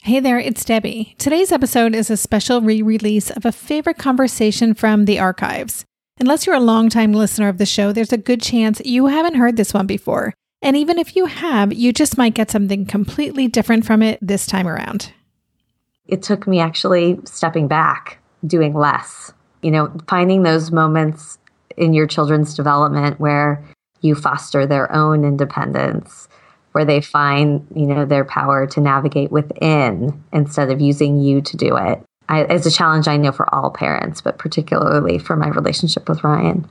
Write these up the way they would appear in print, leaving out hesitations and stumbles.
Hey there, it's Debbie. Today's episode is a special re-release of a favorite conversation from the archives. Unless you're a longtime listener of the show, there's a good chance you haven't heard this one before. And even if you have, you just might get something completely different from it this time around. It took me actually stepping back, doing less. Finding those moments in your children's development where you foster their own independence, where they find, their power to navigate within instead of using you to do it. It's a challenge I know for all parents, but particularly for my relationship with Ryan.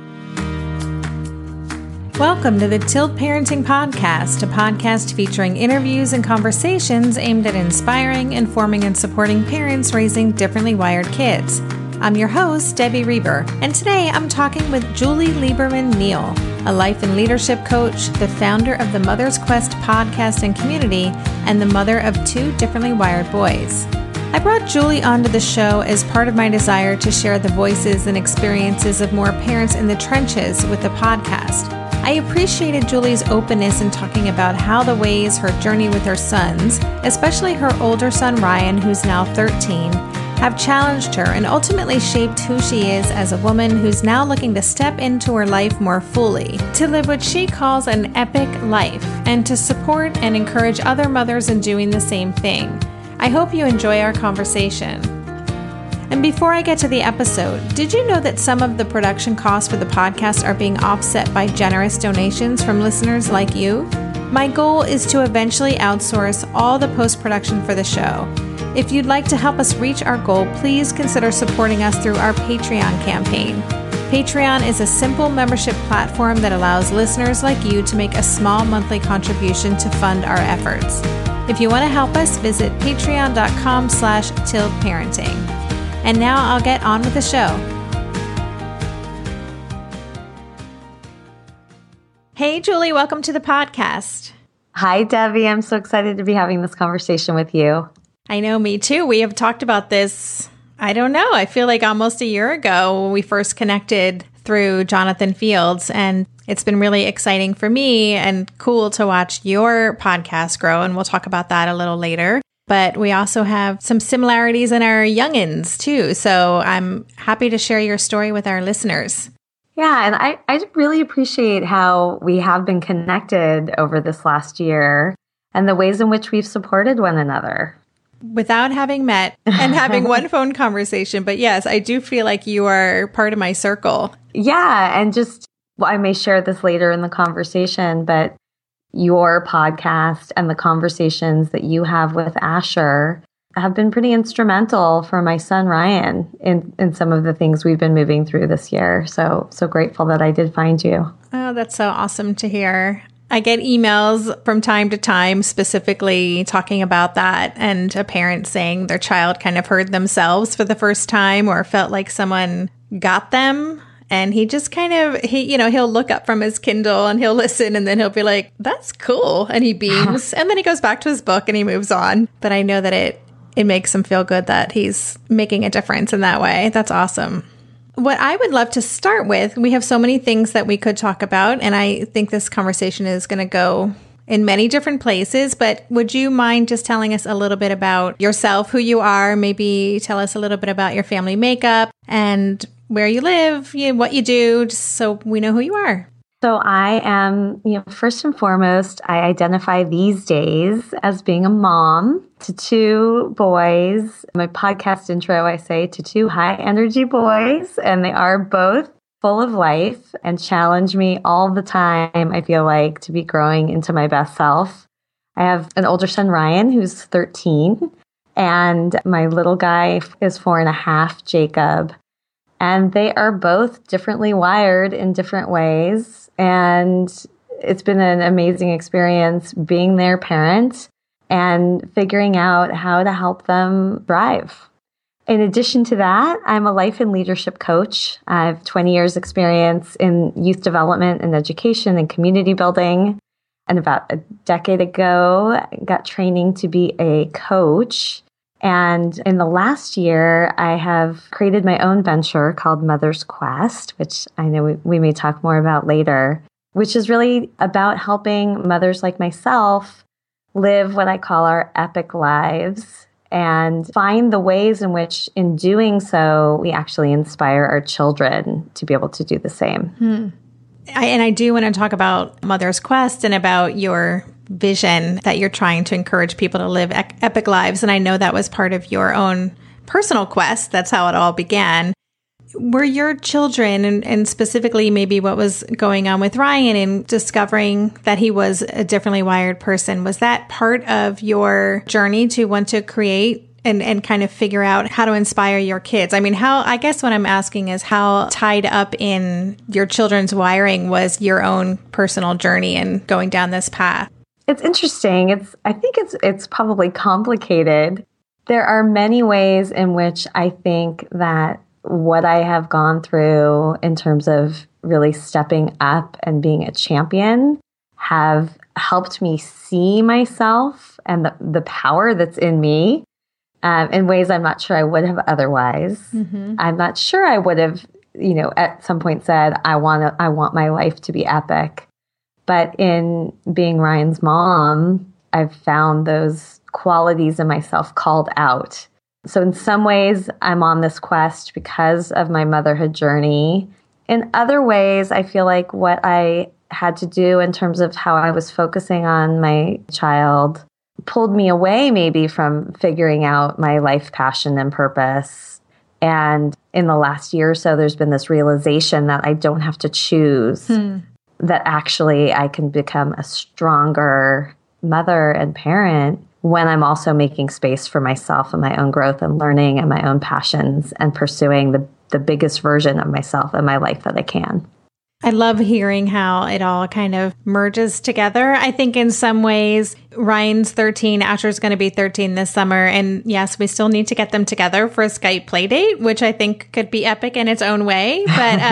Welcome to the Tilt Parenting Podcast, a podcast featuring interviews and conversations aimed at inspiring, informing, and supporting parents raising differently wired kids. I'm your host, Debbie Reber, and today I'm talking with Julie Lieberman Neal, a life and leadership coach, the founder of the Mother's Quest podcast and community, and the mother of two differently wired boys. I brought Julie onto the show as part of my desire to share the voices and experiences of more parents in the trenches with the podcast. I appreciated Julie's openness in talking about how the ways her journey with her sons, especially her older son Ryan, who's now 13, have challenged her and ultimately shaped who she is as a woman who's now looking to step into her life more fully, to live what she calls an epic life, and to support and encourage other mothers in doing the same thing. I hope you enjoy our conversation. And before I get to the episode, did you know that some of the production costs for the podcast are being offset by generous donations from listeners like you? My goal is to eventually outsource all the post-production for the show. If you'd like to help us reach our goal, please consider supporting us through our Patreon campaign. Patreon is a simple membership platform that allows listeners like you to make a small monthly contribution to fund our efforts. If you want to help us, visit patreon.com/tiltparenting. And now I'll get on with the show. Hey, Julie, welcome to the podcast. Hi, Debbie. I'm so excited to be having this conversation with you. I know, me too. We have talked about this, I feel like almost a year ago when we first connected through Jonathan Fields. And it's been really exciting for me and cool to watch your podcast grow. And we'll talk about that a little later. But we also have some similarities in our youngins too. So I'm happy to share your story with our listeners. Yeah, and I really appreciate how we have been connected over this last year and the ways in which we've supported one another. Without having met and having one phone conversation. But yes, I do feel like you are part of my circle. Yeah, and I may share this later in the conversation, but your podcast and the conversations that you have with Asher have been pretty instrumental for my son Ryan in some of the things we've been moving through this year. So grateful that I did find you. Oh, that's so awesome to hear. I get emails from time to time specifically talking about that, and a parent saying their child kind of heard themselves for the first time or felt like someone got them. And he just he'll look up from his Kindle and he'll listen, and then he'll be like, that's cool. And he beams and then he goes back to his book and he moves on. But I know that it makes him feel good that he's making a difference in that way. That's awesome. What I would love to start with, we have so many things that we could talk about, and I think this conversation is going to go in many different places, but would you mind just telling us a little bit about yourself, who you are, maybe tell us a little bit about your family makeup and where you live, what you do, just so we know who you are. So I am, first and foremost, I identify these days as being a mom to two boys. My podcast intro, I say to two high energy boys, and they are both full of life and challenge me all the time, I feel like, to be growing into my best self. I have an older son, Ryan, who's 13, and my little guy is 4.5, Jacob. And they are both differently wired in different ways. And it's been an amazing experience being their parent and figuring out how to help them thrive. In addition to that, I'm a life and leadership coach. I have 20 years experience in youth development and education and community building. And about a decade ago, I got training to be a coach. And in the last year, I have created my own venture called Mother's Quest, which I know we may talk more about later, which is really about helping mothers like myself live what I call our epic lives and find the ways in which, in doing so, we actually inspire our children to be able to do the same. I do want to talk about Mother's Quest and about your vision that you're trying to encourage people to live epic lives. And I know that was part of your own personal quest. That's how it all began. Were your children, and specifically maybe what was going on with Ryan in discovering that he was a differently wired person, was that part of your journey to want to create and kind of figure out how to inspire your kids? I mean, I guess what I'm asking is how tied up in your children's wiring was your own personal journey and going down this path? It's interesting. I think it's probably complicated. There are many ways in which I think that what I have gone through in terms of really stepping up and being a champion have helped me see myself and the power that's in me in ways I'm not sure I would have otherwise. Mm-hmm. I'm not sure I would have, at some point said, I want my life to be epic. But in being Ryan's mom, I've found those qualities in myself called out. So in some ways, I'm on this quest because of my motherhood journey. In other ways, I feel like what I had to do in terms of how I was focusing on my child pulled me away maybe from figuring out my life passion and purpose. And in the last year or so, there's been this realization that I don't have to choose, that actually I can become a stronger mother and parent when I'm also making space for myself and my own growth and learning and my own passions and pursuing the biggest version of myself in my life that I can. I love hearing how it all kind of merges together. I think in some ways, Ryan's 13, Asher's going to be 13 this summer. And yes, we still need to get them together for a Skype play date, which I think could be epic in its own way. But,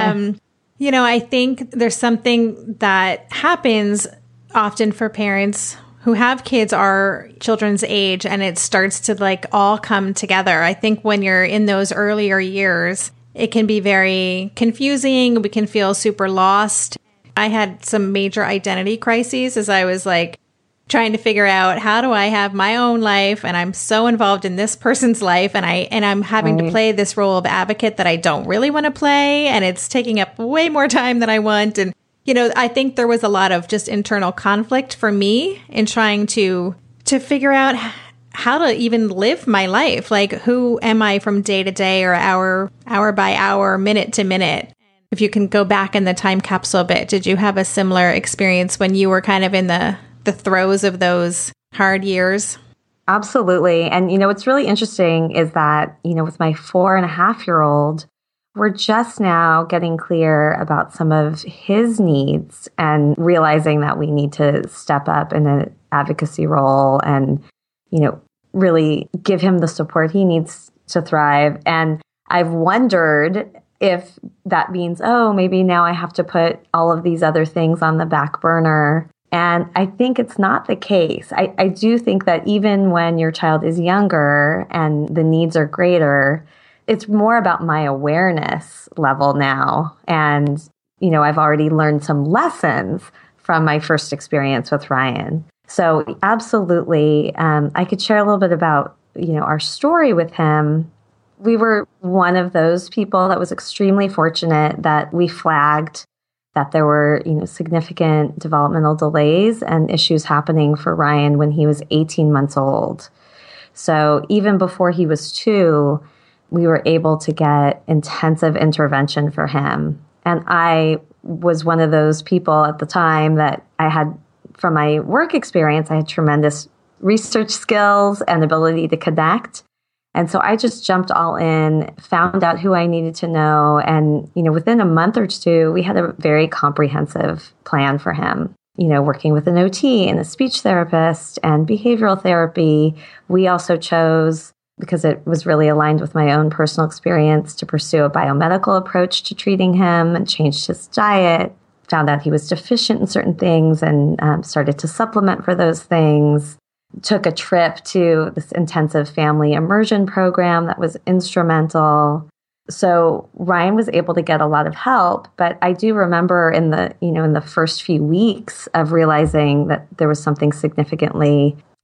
I think there's something that happens often for parents who have kids our children's age, and it starts to all come together. I think when you're in those earlier years, it can be very confusing. We can feel super lost. I had some major identity crises as I was trying to figure out, how do I have my own life? And I'm so involved in this person's life, and I'm having to play this role of advocate that I don't really want to play, and it's taking up way more time than I want. And I think there was a lot of just internal conflict for me in trying to figure out how to even live my life. Who am I from day to day, or hour by hour, minute to minute? If you can go back in the time capsule a bit, did you have a similar experience when you were kind of in the throes of those hard years? Absolutely. And, what's really interesting is that, with my 4.5-year-old, we're just now getting clear about some of his needs and realizing that we need to step up in an advocacy role and, really give him the support he needs to thrive. And I've wondered if that means, maybe now I have to put all of these other things on the back burner. And I think it's not the case. I do think that even when your child is younger and the needs are greater, it's more about my awareness level now. And, I've already learned some lessons from my first experience with Ryan. So absolutely, I could share a little bit about, our story with him. We were one of those people that was extremely fortunate that we flagged that there were, significant developmental delays and issues happening for Ryan when he was 18 months old. So even before he was 2, we were able to get intensive intervention for him. And I was one of those people at the time that I had, from my work experience, I had tremendous research skills and ability to connect. And so I just jumped all in, found out who I needed to know. And, within a month or 2, we had a very comprehensive plan for him. Working with an OT and a speech therapist and behavioral therapy. We also chose, because it was really aligned with my own personal experience, to pursue a biomedical approach to treating him, and changed his diet, found out he was deficient in certain things, and started to supplement for those things. Took a trip to this intensive family immersion program that was instrumental. So Ryan was able to get a lot of help, but I do remember in the first few weeks of realizing that there was something significantly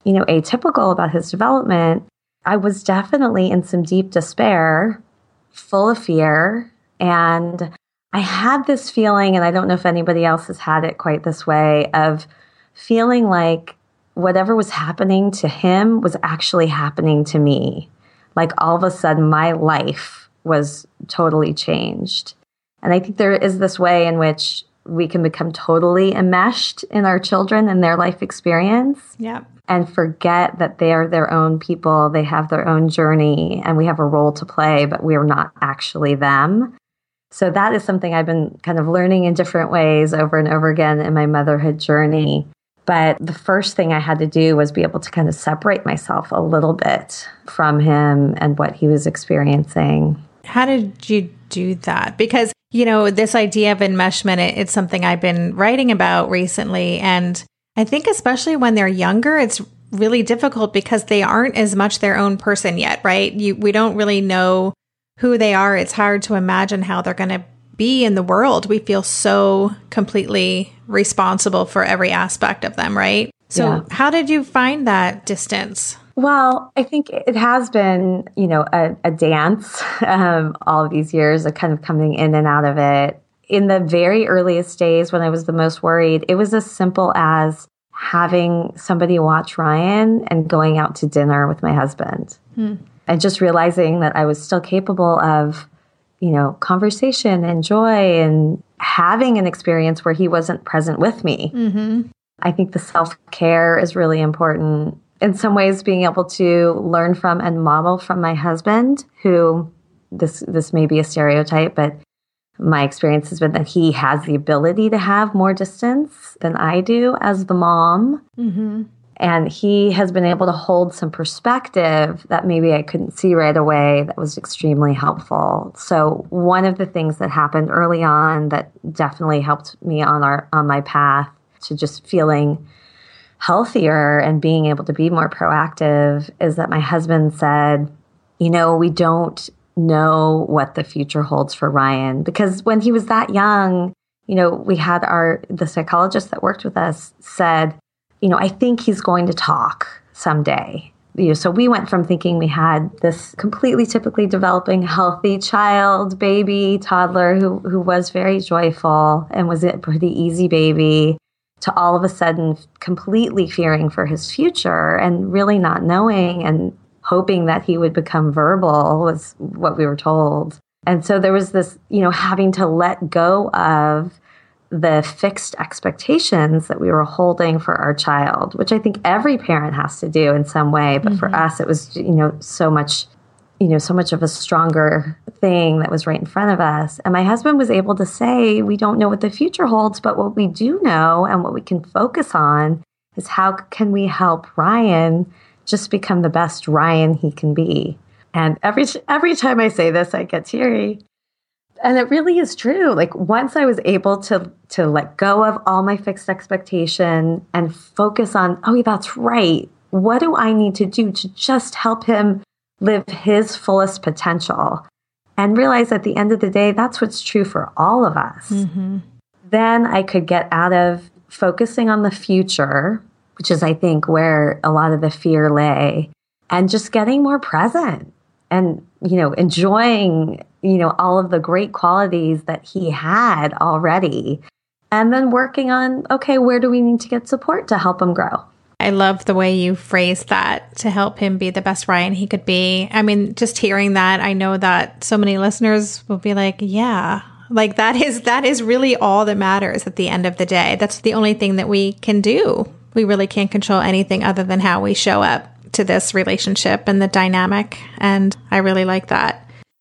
atypical about his development, I was definitely in some deep despair, full of fear. And I had this feeling, and I don't know if anybody else has had it quite this way, of feeling like whatever was happening to him was actually happening to me. Like all of a sudden, my life was totally changed. And I think there is this way in which we can become totally enmeshed in our children and their life experience. Yeah. And forget that they are their own people. They have their own journey and we have a role to play, but we are not actually them. So that is something I've been kind of learning in different ways over and over again in my motherhood journey. But the first thing I had to do was be able to kind of separate myself a little bit from him and what he was experiencing. How did you do that? Because, this idea of enmeshment, it's something I've been writing about recently. And I think especially when they're younger, it's really difficult because they aren't as much their own person yet, right? We don't really know who they are. It's hard to imagine how they're going to be in the world. We feel so completely responsible for every aspect of them, right? So How did you find that distance? Well, I think it has been, a dance all of these years of kind of coming in and out of it. In the very earliest days when I was the most worried, it was as simple as having somebody watch Ryan and going out to dinner with my husband. And just realizing that I was still capable of, conversation and joy and having an experience where he wasn't present with me. Mm-hmm. I think the self-care is really important. In some ways, being able to learn from and model from my husband, who this may be a stereotype, but my experience has been that he has the ability to have more distance than I do as the mom. Mm-hmm. And he has been able to hold some perspective that maybe I couldn't see right away that was extremely helpful. So one of the things that happened early on that definitely helped me on my path to just feeling healthier and being able to be more proactive is that my husband said, we don't know what the future holds for Ryan. Because when he we had the psychologist that worked with us said, I think he's going to talk someday. So we went from thinking we had this completely typically developing healthy child, baby, toddler who was very joyful and was a pretty easy baby, to all of a sudden completely fearing for his future and really not knowing and hoping that he would become verbal was what we were told. And so there was this, having to let go of the fixed expectations that we were holding for our child, which I think every parent has to do in some way. But for us, it was, so much of a stronger thing that was right in front of us. And my husband was able to say, we don't know what the future holds, but what we do know and what we can focus on is how can we help Ryan just become the best Ryan he can be. And every time I say this, I get teary. And it really is true. Like once I was able to let go of all my fixed expectation and focus on, that's right. What do I need to do to just help him live his fullest potential? And realize at the end of the day, that's what's true for all of us. Mm-hmm. Then I could get out of focusing on the future, which is, I think, where a lot of the fear lay, and just getting more present and, enjoying, all of the great qualities that he had already. And then working on, okay, where do we need to get support to help him grow? I love the way you phrased that, to help him be the best Ryan he could be. I mean, just hearing that, I know that so many listeners will be like, yeah, like that is really all that matters at the end of the day. That's the only thing that we can do. We really can't control anything other than how we show up to this relationship and the dynamic. And I really like that.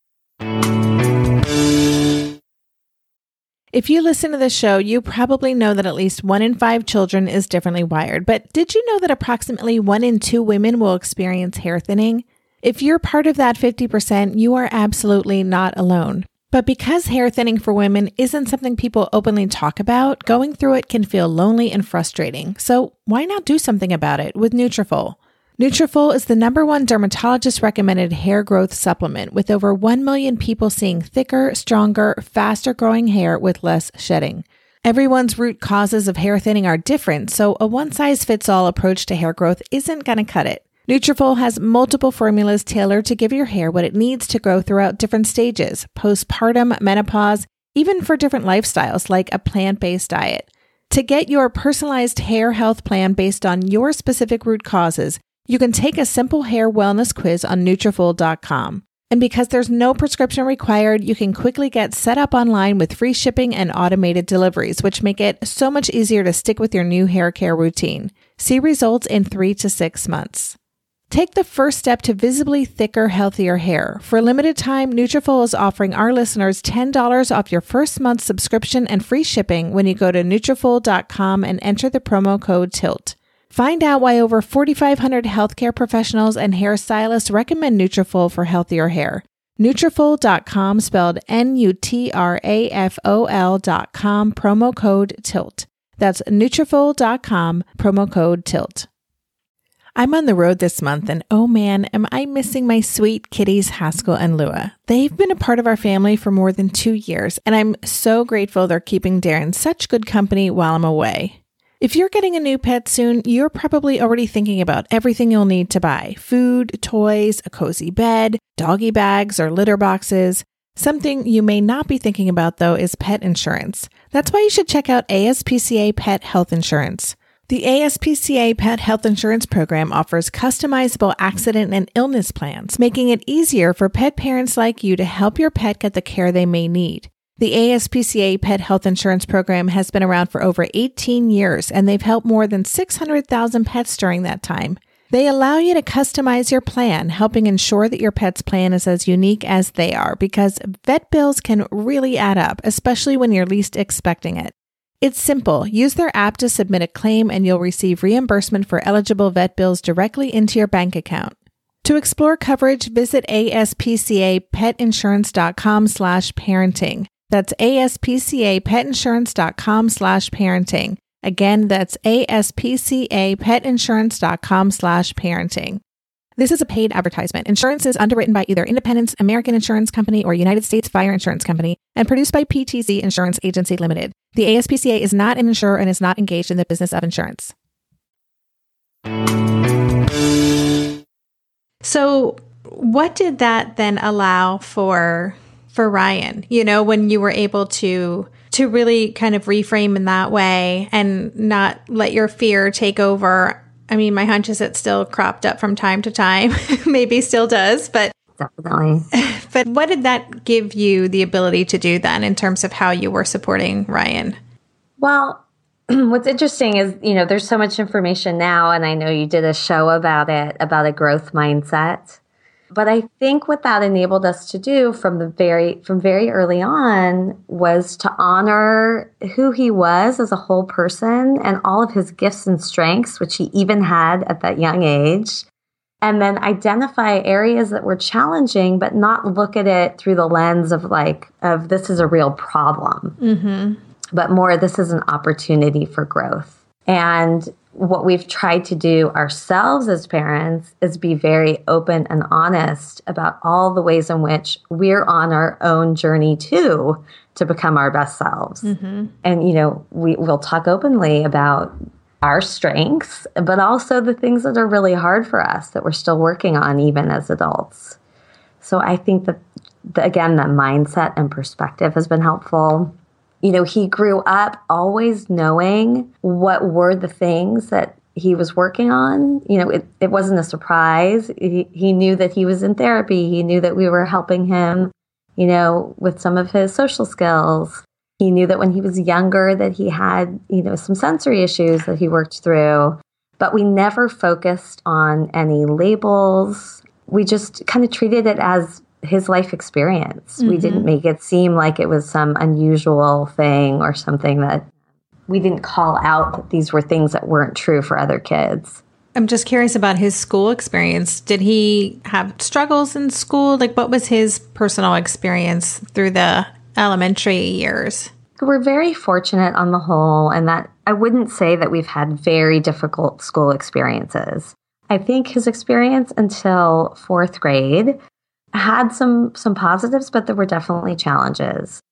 If you listen to the show, you probably know that at least 1 in 5 children is differently wired. But did you know that approximately 1 in 2 women will experience hair thinning? If you're part of that 50%, you are absolutely not alone. But because hair thinning for women isn't something people openly talk about, going through it can feel lonely and frustrating. So why not do something about it with Nutrafol? Nutrafol is the #1 dermatologist-recommended hair growth supplement, with over 1 million people seeing thicker, stronger, faster-growing hair with less shedding. Everyone's root causes of hair thinning are different, so a one-size-fits-all approach to hair growth isn't going to cut it. Nutrafol has multiple formulas tailored to give your hair what it needs to grow throughout different stages, postpartum, menopause, even for different lifestyles like a plant-based diet. To get your personalized hair health plan based on your specific root causes, you can take a simple hair wellness quiz on Nutrafol.com. And because there's no prescription required, you can quickly get set up online with free shipping and automated deliveries, which make it so much easier to stick with your new hair care routine. See results in 3 to 6 months. Take the first step to visibly thicker, healthier hair. For a limited time, Nutrafol is offering our listeners $10 off your first month's subscription and free shipping when you go to Nutrafol.com and enter the promo code TILT. Find out why over 4,500 healthcare professionals and hairstylists recommend Nutrafol for healthier hair. Nutrafol.com, spelled Nutrafol.com, promo code TILT. That's Nutrafol.com, promo code TILT. I'm on the road this month, and oh man, am I missing my sweet kitties Haskell and Lua. They've been a part of our family for more than 2 years, and I'm so grateful they're keeping Darren such good company while I'm away. If you're getting a new pet soon, you're probably already thinking about everything you'll need to buy: food, toys, a cozy bed, doggy bags, or litter boxes. Something you may not be thinking about, though, is pet insurance. That's why you should check out ASPCA Pet Health Insurance. The ASPCA Pet Health Insurance Program offers customizable accident and illness plans, making it easier for pet parents like you to help your pet get the care they may need. The ASPCA Pet Health Insurance Program has been around for over 18 years, and they've helped more than 600,000 pets during that time. They allow you to customize your plan, helping ensure that your pet's plan is as unique as they are, because vet bills can really add up, especially when you're least expecting it. It's simple. Use their app to submit a claim, and you'll receive reimbursement for eligible vet bills directly into your bank account. To explore coverage, visit aspcapetinsurance.com/parenting. That's aspcapetinsurance.com/parenting. Again, that's aspcapetinsurance.com/parenting. This is a paid advertisement. Insurance is underwritten by either Independence American Insurance Company or United States Fire Insurance Company and produced by PTC Insurance Agency Limited. The ASPCA is not an insurer and is not engaged in the business of insurance. So what did that then allow for Ryan, when you were able to really kind of reframe in that way and not let your fear take over? I mean, my hunch is it still cropped up from time to time, maybe still does, but definitely. But what did that give you the ability to do then in terms of how you were supporting Ryan? Well, what's interesting is, there's so much information now, and I know you did a show about it, about a growth mindset. But I think what that enabled us to do from very early on was to honor who he was as a whole person and all of his gifts and strengths, which he even had at that young age, and then identify areas that were challenging, but not look at it through the lens of this is a real problem, but more this is an opportunity for growth. And what we've tried to do ourselves as parents is be very open and honest about all the ways in which we're on our own journey too to become our best selves. And, we'll talk openly about our strengths, but also the things that are really hard for us that we're still working on even as adults. So I think that, again, that mindset and perspective has been helpful. He grew up always knowing what were the things that he was working on. It wasn't a surprise. He knew that he was in therapy. He knew that we were helping him, with some of his social skills. He knew that when he was younger that he had, some sensory issues that he worked through. But we never focused on any labels. We just kind of treated it as his life experience. We didn't make it seem like it was some unusual thing or something that we didn't call out that these were things that weren't true for other kids. I'm just curious about his school experience. Did he have struggles in school? What was his personal experience through the elementary years? We're very fortunate on the whole, and that I wouldn't say that we've had very difficult school experiences. I think his experience until 4th grade had some positives, but there were definitely challenges.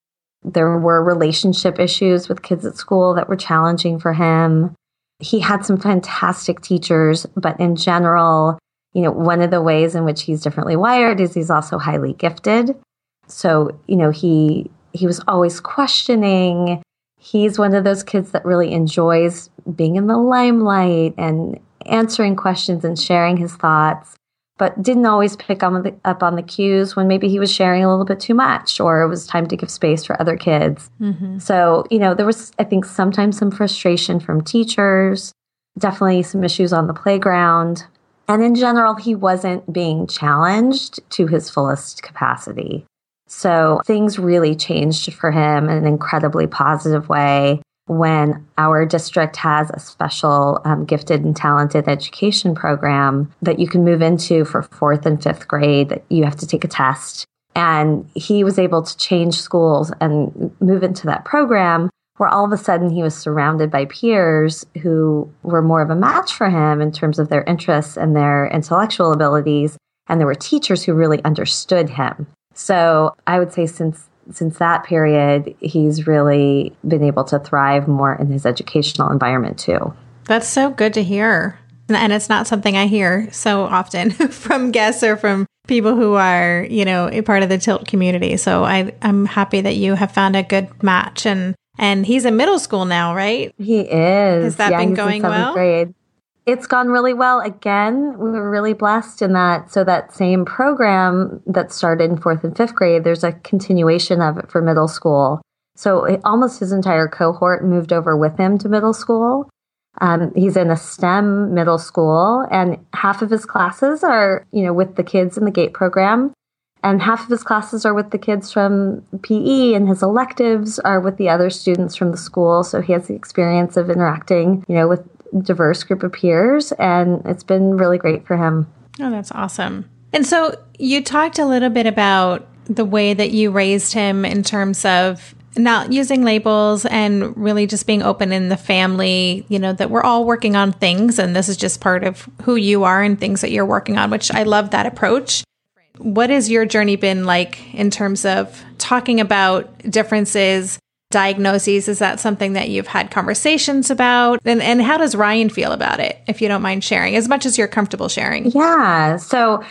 There were relationship issues with kids at school that were challenging for him. He had some fantastic teachers, but in general, one of the ways in which he's differently wired is he's also highly gifted. So, he was always questioning. He's one of those kids that really enjoys being in the limelight and answering questions and sharing his thoughts, but didn't always pick up on the cues when maybe he was sharing a little bit too much or it was time to give space for other kids. Mm-hmm. So, there was, I think, sometimes some frustration from teachers, definitely some issues on the playground. And in general, he wasn't being challenged to his fullest capacity. So things really changed for him in an incredibly positive way when our district has a special gifted and talented education program that you can move into for 4th and 5th grade, that you have to take a test. And he was able to change schools and move into that program where all of a sudden he was surrounded by peers who were more of a match for him in terms of their interests and their intellectual abilities. And there were teachers who really understood him. So I would say since that period, he's really been able to thrive more in his educational environment too. That's so good to hear. And it's not something I hear so often from guests or from people who are, a part of the Tilt community. So I'm happy that you have found a good match. And he's in middle school now, right? He is. Has that been going well? Grade. It's gone really well. Again, we were really blessed in that. So that same program that started in 4th and 5th grade, there's a continuation of it for middle school. So almost his entire cohort moved over with him to middle school. He's in a STEM middle school, and half of his classes are, with the kids in the GATE program, and half of his classes are with the kids from PE, and his electives are with the other students from the school. So he has the experience of interacting, with diverse group of peers, and it's been really great for him. Oh, that's awesome. And so you talked a little bit about the way that you raised him in terms of not using labels and really just being open in the family, that we're all working on things and this is just part of who you are and things that you're working on, which I love that approach. What has your journey been like in terms of talking about differences, diagnoses? Is that something that you've had conversations about? And how does Ryan feel about it, if you don't mind sharing, as much as you're comfortable sharing? Yeah. So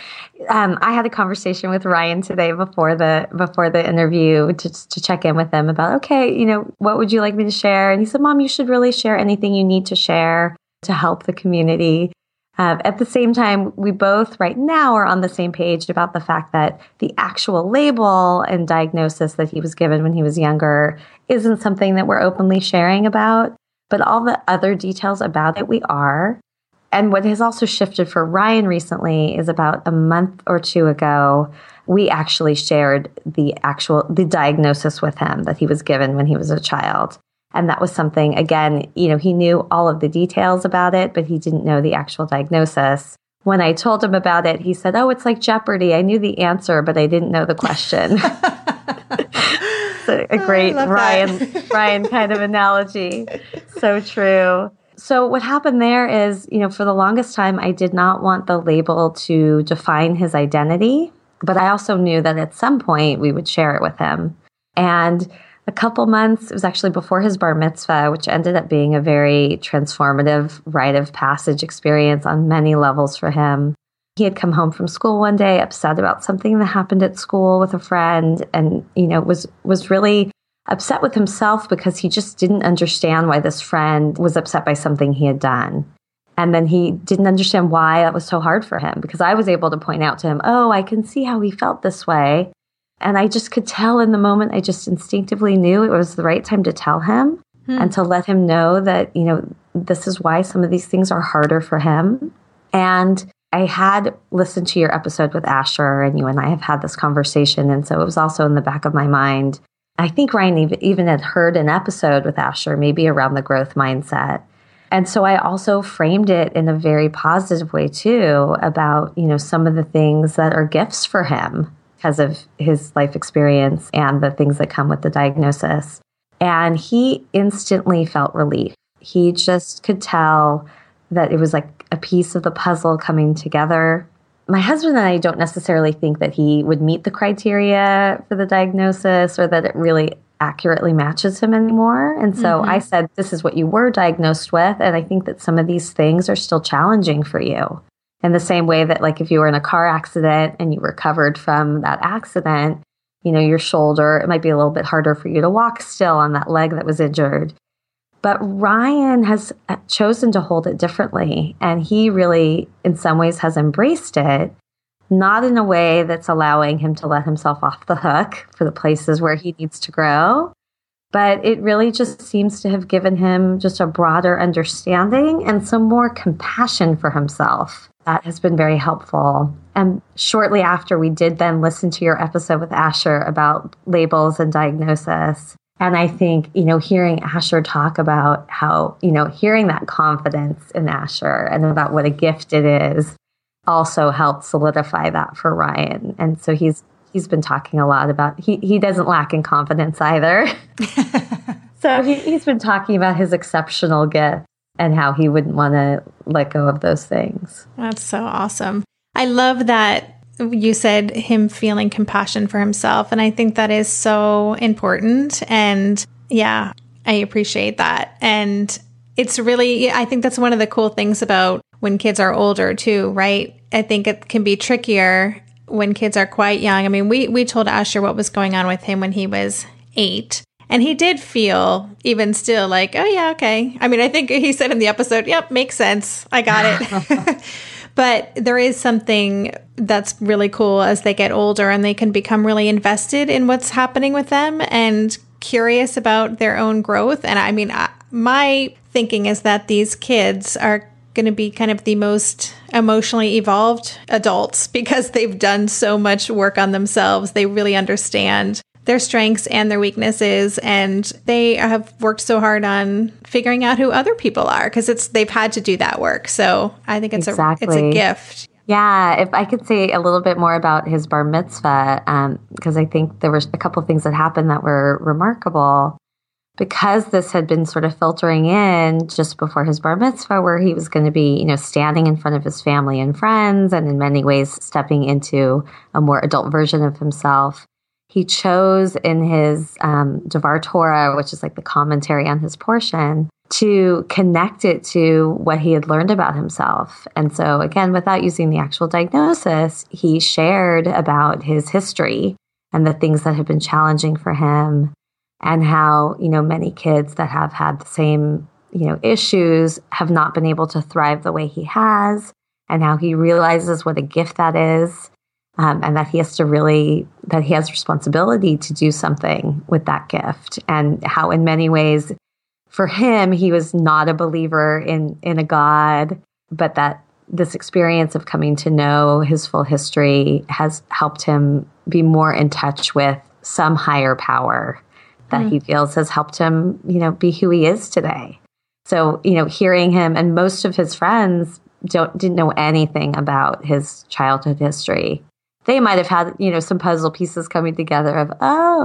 I had a conversation with Ryan today before the interview to check in with him about, okay, what would you like me to share? And he said, Mom, you should really share anything you need to share to help the community. At the same time, we both right now are on the same page about the fact that the actual label and diagnosis that he was given when he was younger isn't something that we're openly sharing about, but all the other details about it we are. And what has also shifted for Ryan recently is about a month or two ago, we actually shared the diagnosis with him that he was given when he was a child. And that was something, again, he knew all of the details about it, but he didn't know the actual diagnosis. When I told him about it, he said, oh, it's like Jeopardy. I knew the answer, but I didn't know the question. So a great Ryan kind of analogy. So true. So what happened there is, for the longest time, I did not want the label to define his identity, but I also knew that at some point we would share it with him. And a couple months, it was actually before his bar mitzvah, which ended up being a very transformative rite of passage experience on many levels for him. He had come home from school one day upset about something that happened at school with a friend and, was really upset with himself because he just didn't understand why this friend was upset by something he had done. And then he didn't understand why that was so hard for him, because I was able to point out to him, oh, I can see how he felt this way. And I just could tell in the moment, I just instinctively knew it was the right time to tell him and to let him know that, this is why some of these things are harder for him. And I had listened to your episode with Asher, and you and I have had this conversation. And so it was also in the back of my mind. I think Ryan even had heard an episode with Asher, maybe around the growth mindset. And so I also framed it in a very positive way, too, about, some of the things that are gifts for him because of his life experience and the things that come with the diagnosis. And he instantly felt relief. He just could tell that it was like a piece of the puzzle coming together. My husband and I don't necessarily think that he would meet the criteria for the diagnosis or that it really accurately matches him anymore. And so I said, this is what you were diagnosed with. And I think that some of these things are still challenging for you. In the same way that, like, if you were in a car accident and you recovered from that accident, your shoulder, it might be a little bit harder for you to walk still on that leg that was injured. But Ryan has chosen to hold it differently. And he really, in some ways, has embraced it, not in a way that's allowing him to let himself off the hook for the places where he needs to grow. But it really just seems to have given him just a broader understanding and some more compassion for himself. That has been very helpful. And shortly after, we did then listen to your episode with Asher about labels and diagnosis. And I think, hearing Asher talk about how, hearing that confidence in Asher and about what a gift it is also helped solidify that for Ryan. And so he's been talking a lot about, he doesn't lack in confidence either. So he's been talking about his exceptional gift and how he wouldn't want to let go of those things. That's so awesome. I love that you said him feeling compassion for himself. And I think that is so important. And yeah, I appreciate that. And it's really, I think that's one of the cool things about when kids are older too, right? I think it can be trickier when kids are quite young. I mean, we told Asher what was going on with him when he was 8. And he did feel, even still, like, oh, yeah, okay. I mean, I think he said in the episode, yep, makes sense. I got it. But there is something that's really cool as they get older and they can become really invested in what's happening with them and curious about their own growth. And I mean, my thinking is that these kids are going to be kind of the most emotionally evolved adults because they've done so much work on themselves. They really understand their strengths and their weaknesses, and they have worked so hard on figuring out who other people are because they've had to do that work. So I think it's a gift. Yeah, if I could say a little bit more about his bar mitzvah, because I think there were a couple of things that happened that were remarkable. Because this had been sort of filtering in just before his bar mitzvah, where he was going to be, standing in front of his family and friends, and in many ways stepping into a more adult version of himself. He chose in his Devar Torah, which is like the commentary on his portion, to connect it to what he had learned about himself. And so, again, without using the actual diagnosis, he shared about his history and the things that have been challenging for him, and how, many kids that have had the same, issues have not been able to thrive the way he has, and how he realizes what a gift that is. And that he has responsibility to do something with that gift, and how in many ways for him, he was not a believer in a God, but that this experience of coming to know his full history has helped him be more in touch with some higher power that he feels has helped him, be who he is today. So, hearing him, and most of his friends didn't know anything about his childhood history. They might have had, some puzzle pieces coming together of,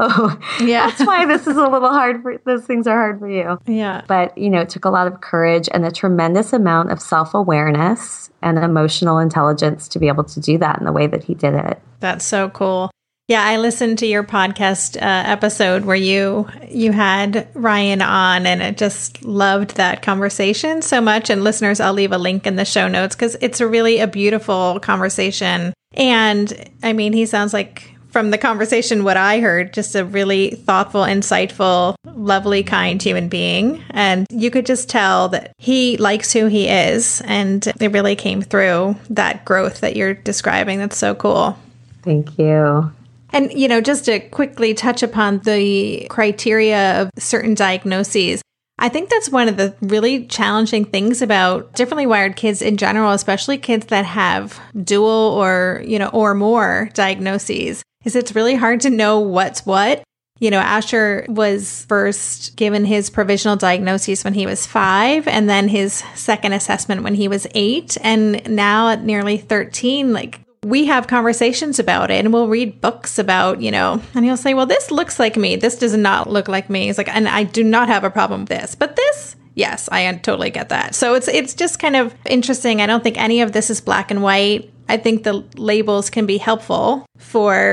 that's why this is a little hard those things are hard for you. Yeah. But, it took a lot of courage and a tremendous amount of self-awareness and emotional intelligence to be able to do that in the way that he did it. That's so cool. Yeah, I listened to your podcast episode where you had Ryan on, and I just loved that conversation so much. And listeners, I'll leave a link in the show notes because it's a beautiful conversation. And I mean, he sounds like, from the conversation, what I heard, just a really thoughtful, insightful, lovely, kind human being. And you could just tell that he likes who he is. And it really came through, that growth that you're describing. That's so cool. Thank you. And, just to quickly touch upon the criteria of certain diagnoses, I think that's one of the really challenging things about differently wired kids in general, especially kids that have dual or more diagnoses, is it's really hard to know what's what. Asher was first given his provisional diagnoses when he was 5, and then his second assessment when he was 8. And now at nearly 13, we have conversations about it, and we'll read books about, and he'll say, well, this looks like me. This does not look like me. He's like, and I do not have a problem with this, but this, yes, I totally get that. So it's just kind of interesting. I don't think any of this is black and white. I think the labels can be helpful for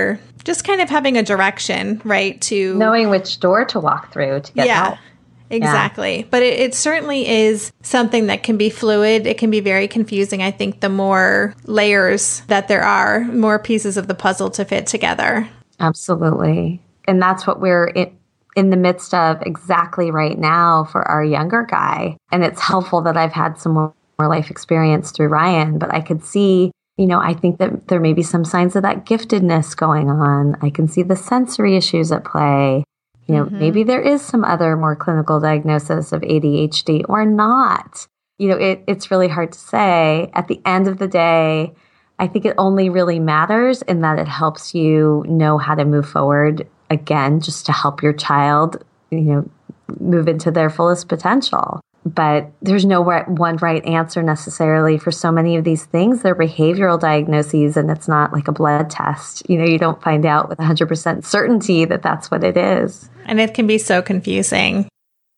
just kind of having a direction, right? To knowing which door to walk through to get help. Exactly. Yeah. But it certainly is something that can be fluid. It can be very confusing. I think the more layers that there are, more pieces of the puzzle to fit together. Absolutely. And that's what we're in the midst of exactly right now for our younger guy. And it's helpful that I've had some more life experience through Ryan, but I could see, I think that there may be some signs of that giftedness going on. I can see the sensory issues at play. Maybe there is some other more clinical diagnosis of ADHD or not. It's really hard to say. At the end of the day, I think it only really matters in that it helps you know how to move forward again, just to help your child, move into their fullest potential. But there's no one right answer necessarily for so many of these things. They're behavioral diagnoses, and it's not like a blood test. You don't find out with 100% certainty that that's what it is. And it can be so confusing.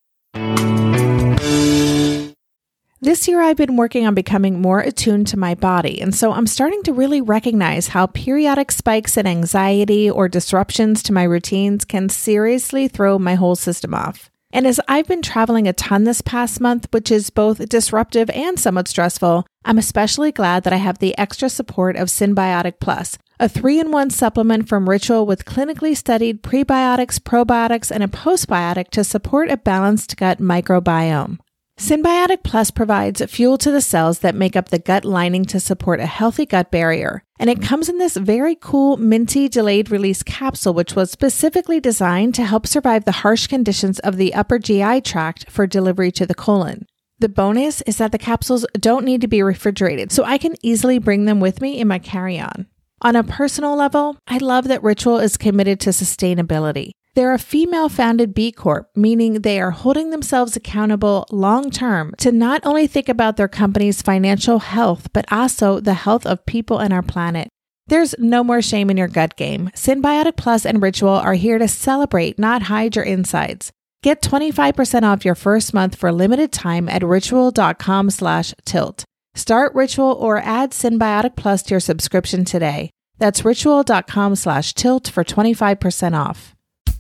This year, I've been working on becoming more attuned to my body, and so I'm starting to really recognize how periodic spikes in anxiety or disruptions to my routines can seriously throw my whole system off. And as I've been traveling a ton this past month, which is both disruptive and somewhat stressful, I'm especially glad that I have the extra support of Synbiotic Plus, a 3-in-1 supplement from Ritual with clinically studied prebiotics, probiotics, and a postbiotic to support a balanced gut microbiome. Synbiotic Plus provides fuel to the cells that make up the gut lining to support a healthy gut barrier. And it comes in this very cool minty delayed release capsule, which was specifically designed to help survive the harsh conditions of the upper GI tract for delivery to the colon. The bonus is that the capsules don't need to be refrigerated, so I can easily bring them with me in my carry-on. On a personal level, I love that Ritual is committed to sustainability. They're a female-founded B Corp, meaning they are holding themselves accountable long-term to not only think about their company's financial health, but also the health of people and our planet. There's no more shame in your gut game. Synbiotic Plus and Ritual are here to celebrate, not hide your insides. Get 25% off your first month for a limited time at ritual.com/tilt. Start Ritual or add Synbiotic Plus to your subscription today. That's ritual.com/tilt for 25% off.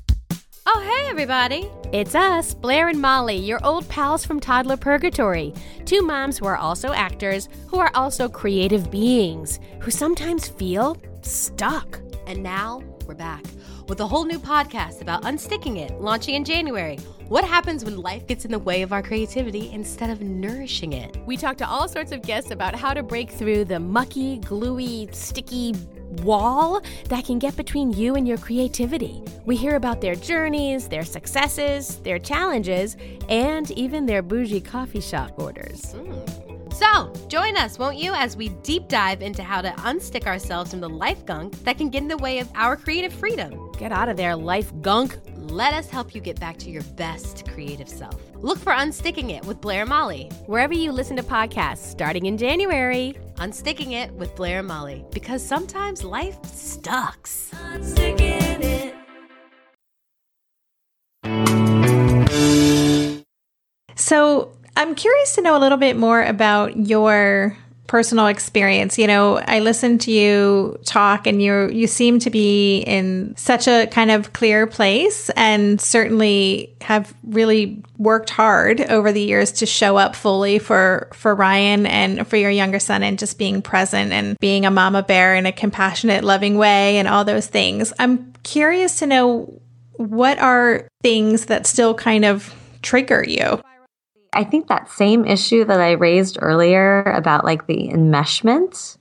Oh, hey, everybody. It's us, Blair and Molly, your old pals from Toddler Purgatory. Two moms who are also actors, who are also creative beings, who sometimes feel stuck. And now we're back with a whole new podcast about unsticking it, launching in January. What happens when life gets in the way of our creativity instead of nourishing it? We talk to all sorts of guests about how to break through the mucky, gluey, sticky wall that can get between you and your creativity. We hear about their journeys, their successes, their challenges, and even their bougie coffee shop orders. So, join us, won't you, as we deep dive into how to unstick ourselves from the life gunk that can get in the way of our creative freedom. Get out of there, life gunk. Let us help you get back to your best creative self. Look for Unsticking It with Blair and Molly, wherever you listen to podcasts, starting in January. Unsticking It with Blair and Molly, because sometimes life sucks. Unsticking it. So I'm curious to know a little bit more about your personal experience. I listened to you talk, and you seem to be in such a kind of clear place, and certainly have really worked hard over the years to show up fully for Ryan and for your younger son, and just being present and being a mama bear in a compassionate, loving way, and all those things. I'm curious to know, what are things that still kind of trigger you? I think that same issue that I raised earlier about like the enmeshment,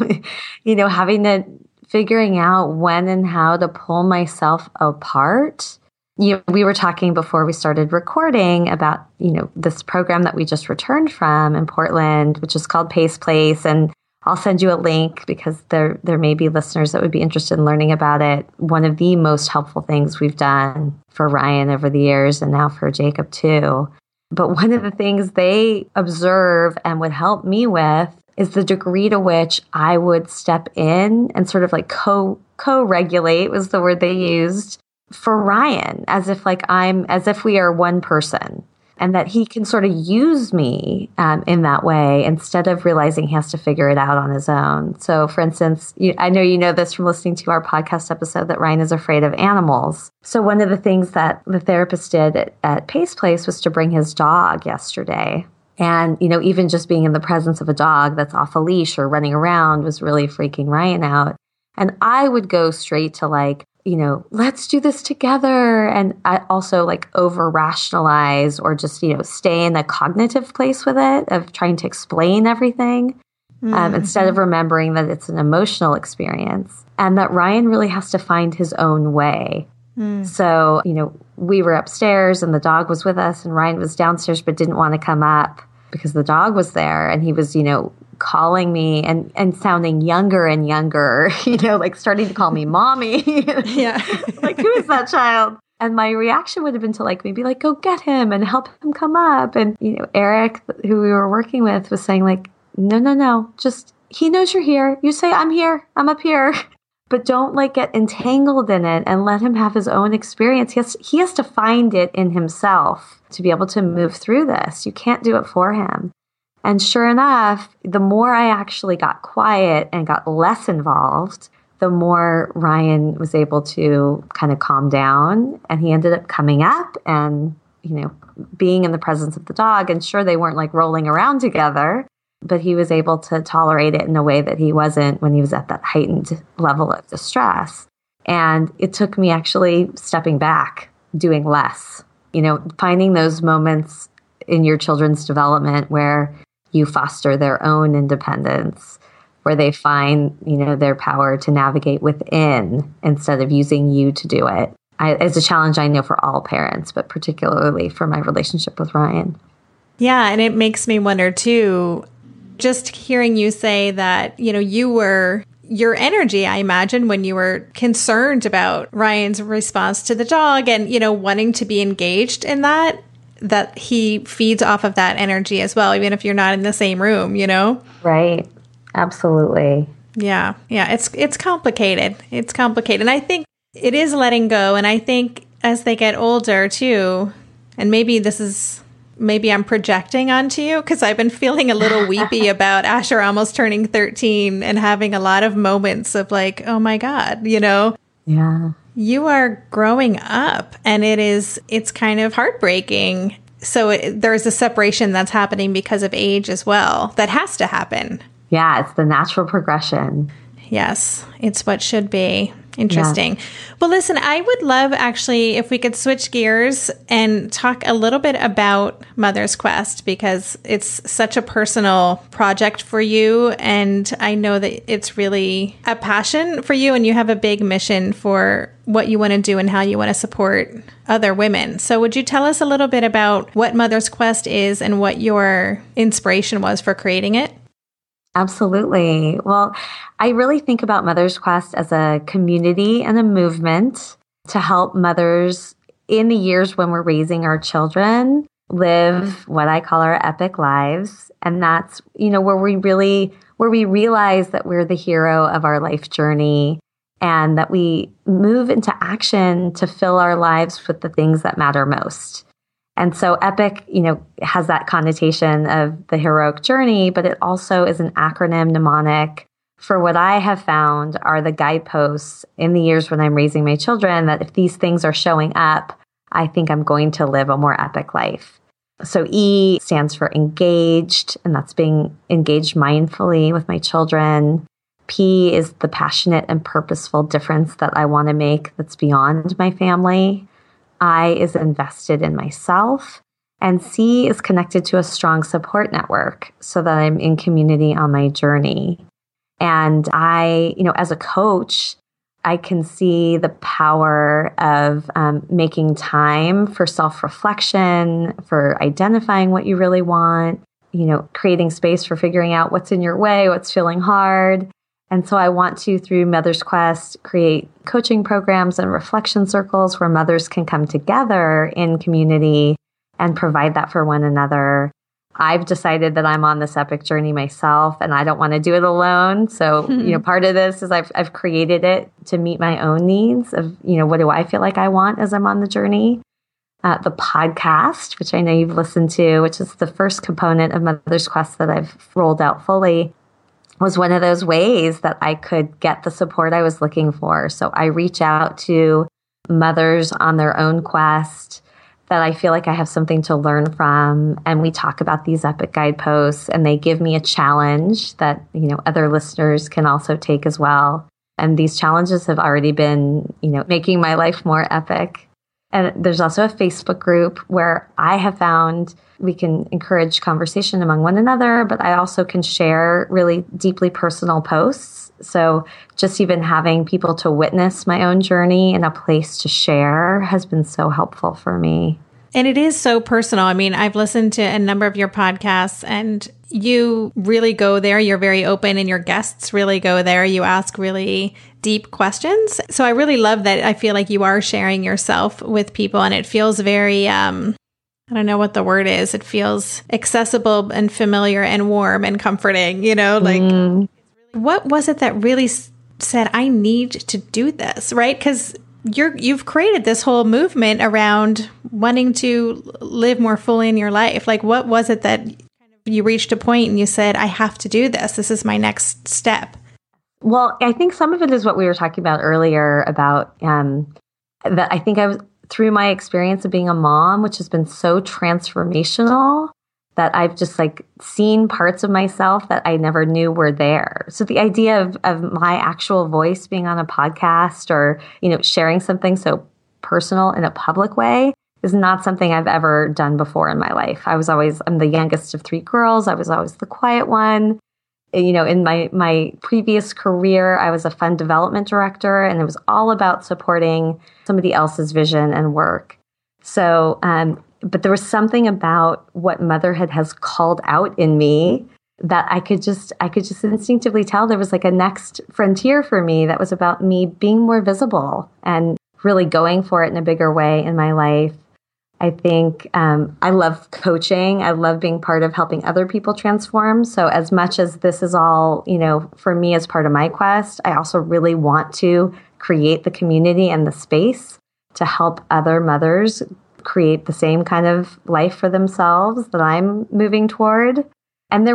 figuring out when and how to pull myself apart. We were talking before we started recording about, this program that we just returned from in Portland, which is called Pace Place. And I'll send you a link because there may be listeners that would be interested in learning about it. One of the most helpful things we've done for Ryan over the years, and now for Jacob too. But one of the things they observe and would help me with is the degree to which I would step in and sort of like co-regulate was the word they used for Ryan, as if we are one person. and that he can sort of use me in that way instead of realizing he has to figure it out on his own. So, for instance, I know you know this from listening to our podcast episode that Ryan is afraid of animals. So one of the things that the therapist did at Pace Place was to bring his dog yesterday. And, even just being in the presence of a dog that's off a leash or running around was really freaking Ryan out. And I would go straight to let's do this together. And I also over rationalize or just, stay in a cognitive place with it of trying to explain everything instead of remembering that it's an emotional experience and that Ryan really has to find his own way. So, we were upstairs and the dog was with us and Ryan was downstairs but didn't want to come up because the dog was there and he was, calling me and sounding younger and younger, starting to call me mommy. Yeah. Who is that child? And my reaction would have been to maybe go get him and help him come up. And, Eric, who we were working with, was saying no, just, he knows you're here. You say, I'm here, I'm up here. But don't get entangled in it and let him have his own experience. He has to find it in himself to be able to move through this. You can't do it for him. And sure enough, the more I actually got quiet and got less involved, the more Ryan was able to kind of calm down. And he ended up coming up and, being in the presence of the dog. And sure, they weren't rolling around together, but he was able to tolerate it in a way that he wasn't when he was at that heightened level of distress. And it took me actually stepping back, doing less, finding those moments in your children's development where you foster their own independence, where they find, their power to navigate within instead of using you to do it. It's a challenge I know for all parents, but particularly for my relationship with Ryan. Yeah, and it makes me wonder too, just hearing you say that, your energy, I imagine, when you were concerned about Ryan's response to the dog and, wanting to be engaged in that he feeds off of that energy as well, even if you're not in the same room, Right. Absolutely. Yeah. Yeah. It's complicated. It's complicated. And I think it is letting go. And I think as they get older too, and maybe I'm projecting onto you because I've been feeling a little weepy about Asher almost turning 13 and having a lot of moments of oh my God, Yeah. You are growing up and it's kind of heartbreaking. So there's a separation that's happening because of age as well. That has to happen. Yeah, it's the natural progression. Yes, it's what should be. Interesting. Yeah. Well, listen, I would love actually if we could switch gears and talk a little bit about Mother's Quest because it's such a personal project for you. And I know that it's really a passion for you and you have a big mission for what you want to do and how you want to support other women. So would you tell us a little bit about what Mother's Quest is and what your inspiration was for creating it? Absolutely. Well, I really think about Mother's Quest as a community and a movement to help mothers in the years when we're raising our children live what I call our epic lives. And that's, where we realize that we're the hero of our life journey and that we move into action to fill our lives with the things that matter most. And so epic, has that connotation of the heroic journey, but it also is an acronym mnemonic for what I have found are the guideposts in the years when I'm raising my children that if these things are showing up, I think I'm going to live a more epic life. So E stands for engaged, and that's being engaged mindfully with my children. P is the passionate and purposeful difference that I want to make that's beyond my family. I is invested in myself, and C is connected to a strong support network so that I'm in community on my journey. And I, as a coach, I can see the power of making time for self-reflection, for identifying what you really want, creating space for figuring out what's in your way, what's feeling hard. And so I want to, through Mother's Quest, create coaching programs and reflection circles where mothers can come together in community and provide that for one another. I've decided that I'm on this epic journey myself and I don't want to do it alone. So, part of this is I've created it to meet my own needs of, what do I feel like I want as I'm on the journey? The podcast, which I know you've listened to, which is the first component of Mother's Quest that I've rolled out fully, was one of those ways that I could get the support I was looking for. So I reach out to mothers on their own quest that I feel like I have something to learn from. And we talk about these epic guideposts, and they give me a challenge that, other listeners can also take as well. And these challenges have already been, making my life more epic. And there's also a Facebook group where I have found we can encourage conversation among one another, but I also can share really deeply personal posts. So just even having people to witness my own journey and a place to share has been so helpful for me. And it is so personal. I mean, I've listened to a number of your podcasts, and you really go there. You're very open, and your guests really go there. You ask really deep questions. So I really love that. I feel like you are sharing yourself with people, and it feels very, I don't know what the word is. It feels accessible and familiar and warm and comforting, What was it that really said, I need to do this, right? Because you've created this whole movement around wanting to live more fully in your life. Like, what was it that you reached a point and you said, I have to do this. This is my next step? Well, I think some of it is what we were talking about earlier about that I think I was through my experience of being a mom, which has been so transformational, that I've just seen parts of myself that I never knew were there. So the idea of my actual voice being on a podcast or, sharing something so personal in a public way is not something I've ever done before in my life. I'm the youngest of 3 girls. I was always the quiet one. In my previous career, I was a fund development director, and it was all about supporting somebody else's vision and work. So, but there was something about what motherhood has called out in me that I could just instinctively tell there was a next frontier for me that was about me being more visible and really going for it in a bigger way in my life. I think I love coaching. I love being part of helping other people transform. So as much as this is all, for me as part of my quest, I also really want to create the community and the space to help other mothers create the same kind of life for themselves that I'm moving toward. And there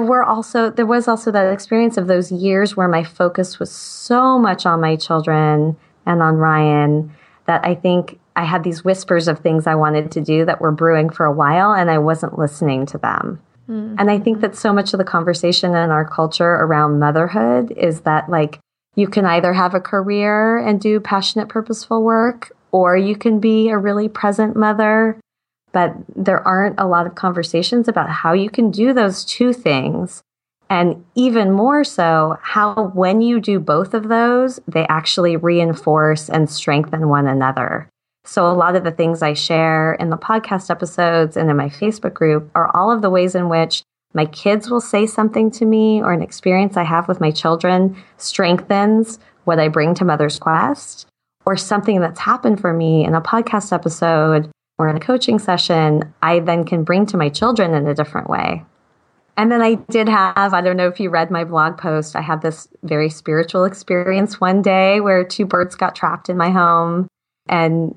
was also that experience of those years where my focus was so much on my children and on Ryan that I think I had these whispers of things I wanted to do that were brewing for a while, and I wasn't listening to them. Mm-hmm. And I think that so much of the conversation in our culture around motherhood is that you can either have a career and do passionate, purposeful work, or you can be a really present mother. But there aren't a lot of conversations about how you can do those two things. And even more so, how when you do both of those, they actually reinforce and strengthen one another. So a lot of the things I share in the podcast episodes and in my Facebook group are all of the ways in which my kids will say something to me or an experience I have with my children strengthens what I bring to Mother's Quest, or something that's happened for me in a podcast episode or in a coaching session, I then can bring to my children in a different way. And then I don't know if you read my blog post, I had this very spiritual experience one day where 2 birds got trapped in my home. And,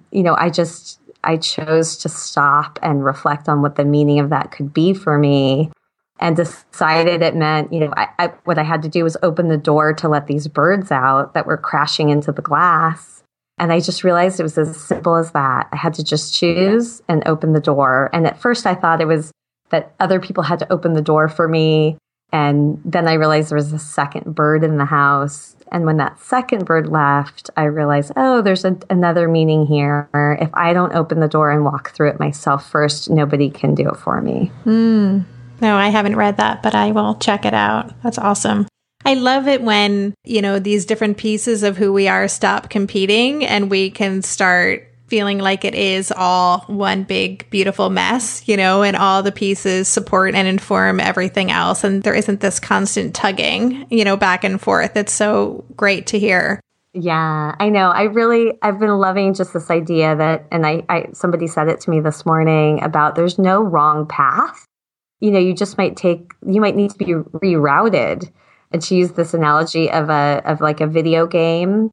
I chose to stop and reflect on what the meaning of that could be for me, and decided it meant, what I had to do was open the door to let these birds out that were crashing into the glass. And I just realized it was as simple as that. I had to just choose and open the door. And at first I thought it was that other people had to open the door for me. And then I realized there was a second bird in the house. And when that second bird left, I realized, there's another meaning here. If I don't open the door and walk through it myself first, nobody can do it for me. No, I haven't read that, but I will check it out. That's awesome. I love it when, these different pieces of who we are stop competing and we can start feeling like it is all one big, beautiful mess, and all the pieces support and inform everything else. And there isn't this constant tugging, back and forth. It's so great to hear. Yeah, I know. I've been loving just this idea that, and somebody said it to me this morning about there's no wrong path. You might need to be rerouted. And she used this analogy of a video game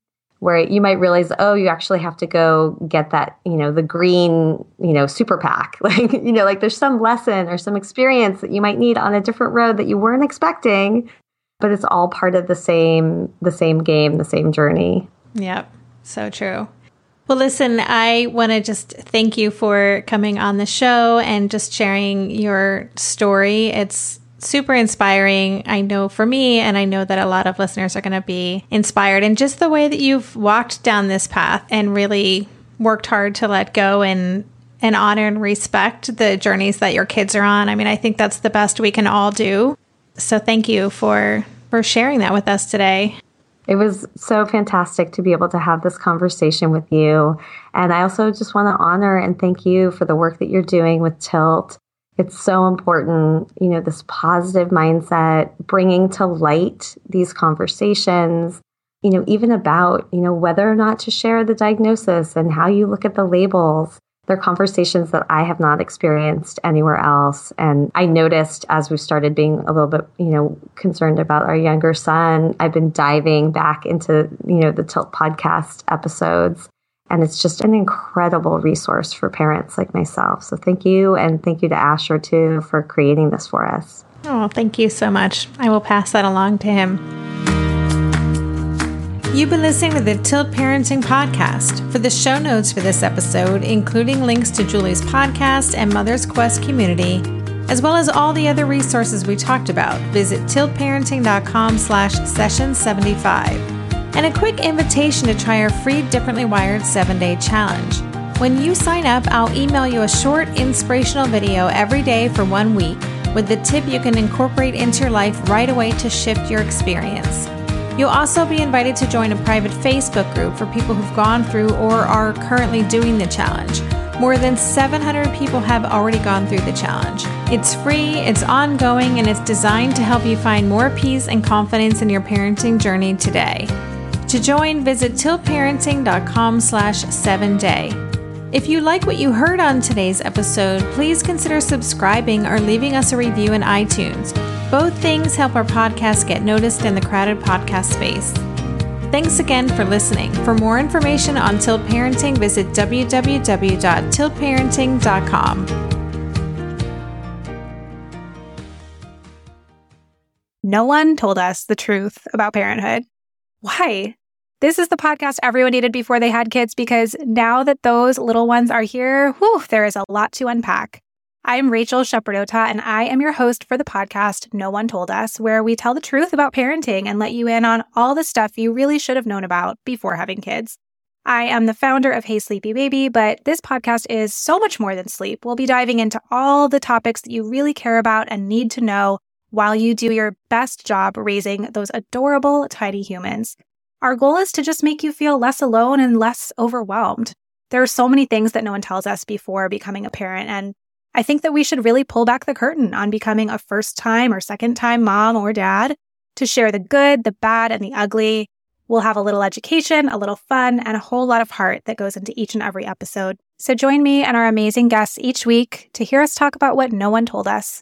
where you might realize, oh, you actually have to go get that, the green, super pack. Like there's some lesson or some experience that you might need on a different road that you weren't expecting, but it's all part of the same game, the same journey. Yep. So true. Well, listen, I want to just thank you for coming on the show and just sharing your story. It's super inspiring, I know, for me, and I know that a lot of listeners are going to be inspired. And just the way that you've walked down this path and really worked hard to let go and honor and respect the journeys that your kids are on. I mean, I think that's the best we can all do. So thank you for sharing that with us today. It was so fantastic to be able to have this conversation with you. And I also just want to honor and thank you for the work that you're doing with Tilt. It's so important, this positive mindset, bringing to light these conversations, even about, whether or not to share the diagnosis and how you look at the labels. They're conversations that I have not experienced anywhere else. And I noticed as we started being a little bit, concerned about our younger son, I've been diving back into, the Tilt podcast episodes. And it's just an incredible resource for parents like myself. So thank you. And thank you to Asher, too, for creating this for us. Oh, thank you so much. I will pass that along to him. You've been listening to the Tilt Parenting Podcast. For the show notes for this episode, including links to Julie's podcast and Mother's Quest community, as well as all the other resources we talked about, visit tiltparenting.com/session75. And a quick invitation to try our free Differently Wired 7-Day Challenge. When you sign up, I'll email you a short inspirational video every day for 1 week with the tip you can incorporate into your life right away to shift your experience. You'll also be invited to join a private Facebook group for people who've gone through or are currently doing the challenge. More than 700 people have already gone through the challenge. It's free, it's ongoing, and it's designed to help you find more peace and confidence in your parenting journey today. To join, visit tiltparenting.com/7day. If you like what you heard on today's episode, please consider subscribing or leaving us a review in iTunes. Both things help our podcast get noticed in the crowded podcast space. Thanks again for listening. For more information on Tilt Parenting, visit www.tiltparenting.com. No one told us the truth about parenthood. Why? This is the podcast everyone needed before they had kids, because now that those little ones are here, there is a lot to unpack. I'm Rachel Shepardota, and I am your host for the podcast No One Told Us, where we tell the truth about parenting and let you in on all the stuff you really should have known about before having kids. I am the founder of Hey Sleepy Baby, but this podcast is so much more than sleep. We'll be diving into all the topics that you really care about and need to know while you do your best job raising those adorable tiny humans. Our goal is to just make you feel less alone and less overwhelmed. There are so many things that no one tells us before becoming a parent, and I think that we should really pull back the curtain on becoming a first-time or second-time mom or dad to share the good, the bad, and the ugly. We'll have a little education, a little fun, and a whole lot of heart that goes into each and every episode. So join me and our amazing guests each week to hear us talk about what no one told us.